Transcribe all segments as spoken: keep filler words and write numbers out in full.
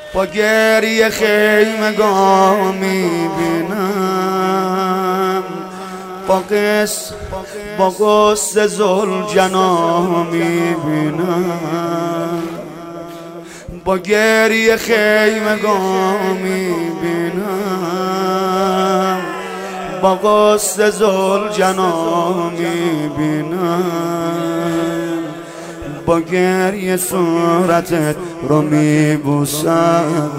با گریه خیمگاه میبینم، با قص با قصه ذوالجنا میبینم، با گریه خیمگاه میبینم، با قصه ذوالجنا میبینم، با گریه صورتت رو میبوسم،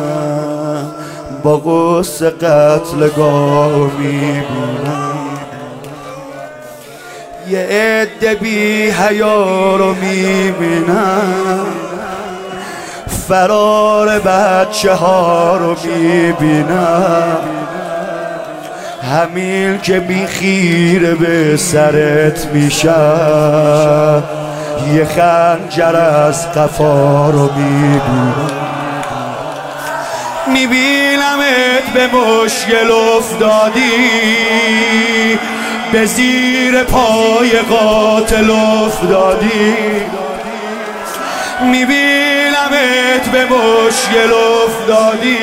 با قصه قتلگاه میبینم. یه عده بی حیا رو میبینم، فرار بچه ها رو میبینم، همین که بی خیره به سرت میشه، یه خنجر از قفا رو میبینم. میبینمت به مشکل افتادی، به زیر پای قاتل افتادی، میبینمت به مشکل افتادی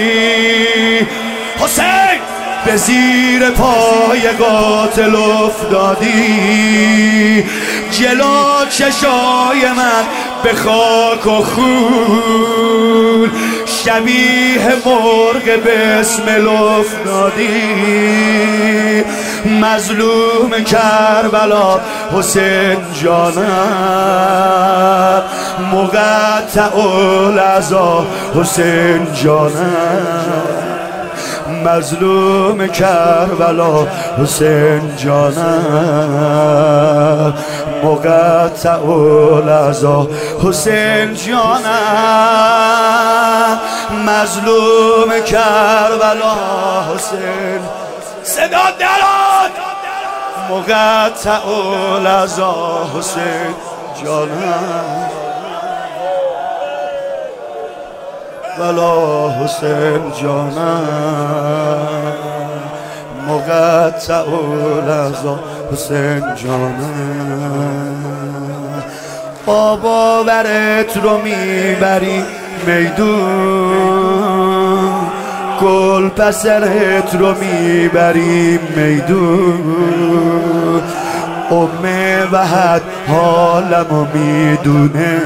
حسین، به زیر پای قاتل افتادی، جلو چشای من به خاک و خون شبیه مرغ بسمل افتادی. مظلوم کربلا حسین جانم، مقطع العزا حسین جانم، مظلوم کربلا حسین جانم، مقطع العزا حسین جانم، مظلوم کربلا حسین. صدا دراد مقطع العزا حسین جانم، بلا حسین جانم، مقطع العزا حسین جانم. با باورت رو میبری میدون، گل پسرت رو میبری میدون، ام وحد حالمو میدونه،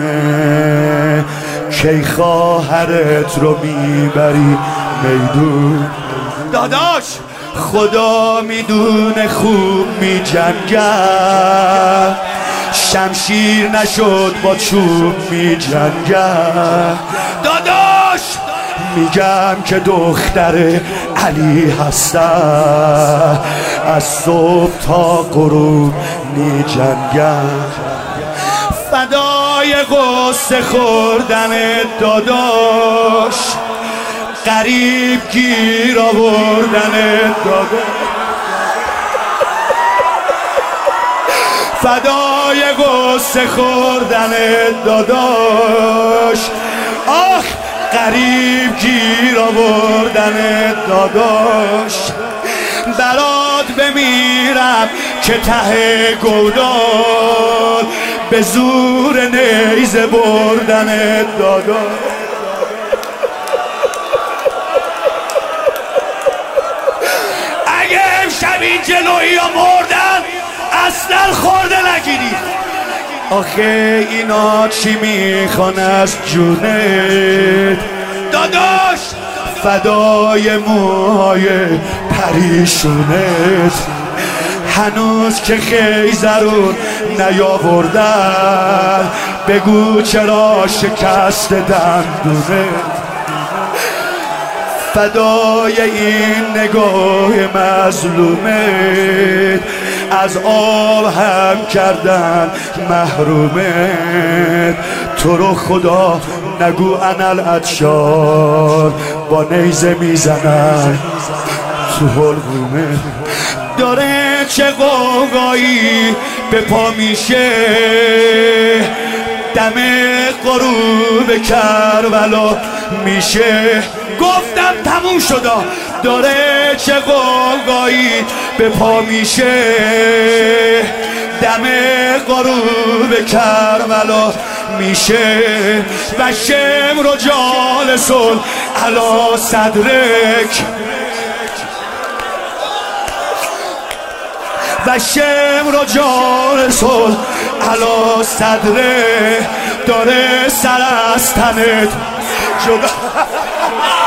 کی خواهرت رو میبری میدون. داداش خدا میدونه خوب میجنگه، شمشیر نشد با چوب میجنگه. داداش میگم که دختر علی هستم، از صبح تا غروب میجنگم، فدای قصه خوردن داداش، غریب گیر آوردن داداش، فدای قصه خوردن داداش، آخ غریب گیر آوردن داداش. برات بمیرم که ته گودال، به زور نیزه بردن داداش. اگه امشب این جلویی ها مردن اصلا خورده نگیری. آخه اینا چی میخوان از جونت داداش، فدای موهای پریشونت، هنوز که خیزرون نیاوردن، بگو چرا شکست دندونت، فدای این نگاه مظلومت، از آب هم کردن محرومت. تو رو خدا نگو انالعطشان، با نیزه میزنن تو حلقومت. داره چه قوقایی به پا میشه، دم غروب کربلا میشه. گفتم تموم شدا. داره چه قوقایی به پا میشه، دم غروب کربلا میشه و شمر و جالس علا صدرک و شمر و جالس علا صدرک داره سر از تنت جدا